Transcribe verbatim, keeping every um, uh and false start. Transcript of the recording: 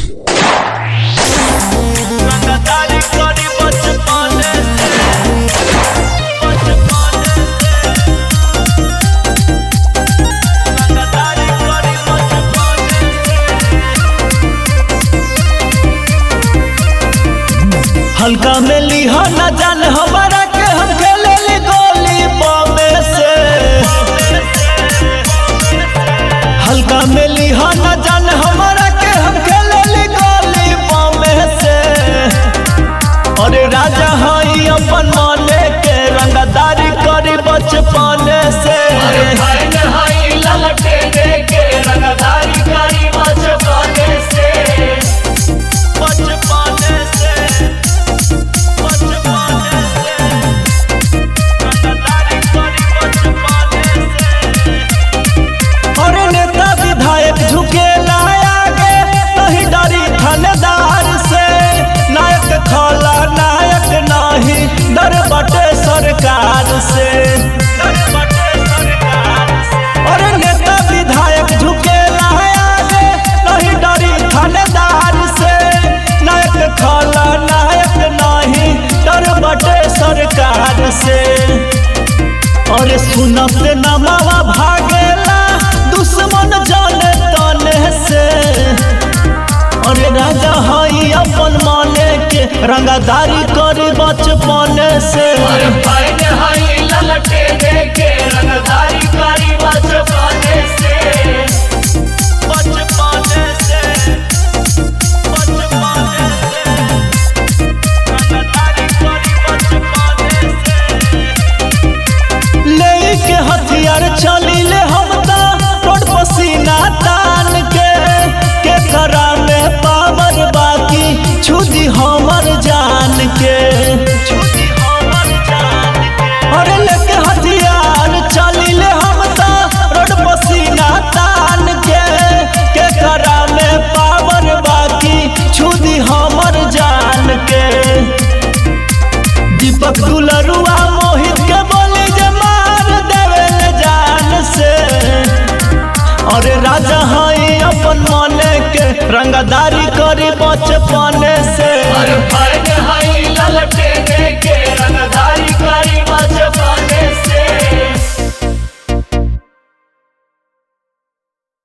हल्का में लिहा न जान हमारा के हम खेले ली गोली बॉम्बे से। हल्का में लिहा न जान हमारा के हम खेले ली गोली बॉम्बे से। अरे राजा हई अपन माने के रंगदारी करी बचपन से। रंगदारी करी बचपन से डर बटे सरकार से। और नेता विधायक झुके आगे नहीं डरी थानेदार से। नायक खला नायक नहीं डर बटे सरकार से। और सुनत नमावा भागेला दुश्मन जाने तने से। और राजा हई अपन माने के रंगदारी करी बचपन से। रंगदारी करी बचपन से बचपन से बचपन से रंगदारी करी बचपन से। ले के हथियार चली ले हम ता रोड पसीना तान के। के करा में पावर बाकी छुदी हमर जान के। और लेके हथियार चली ले हम ता रोड पसीना तान के। के करा में पावर बाकी छुदी हमर जान के। दीपक दुलरुआ मोहित के बोली जे मार देवे जान से। और राजा हई अपन माने के रंगदारी करी बचपन से।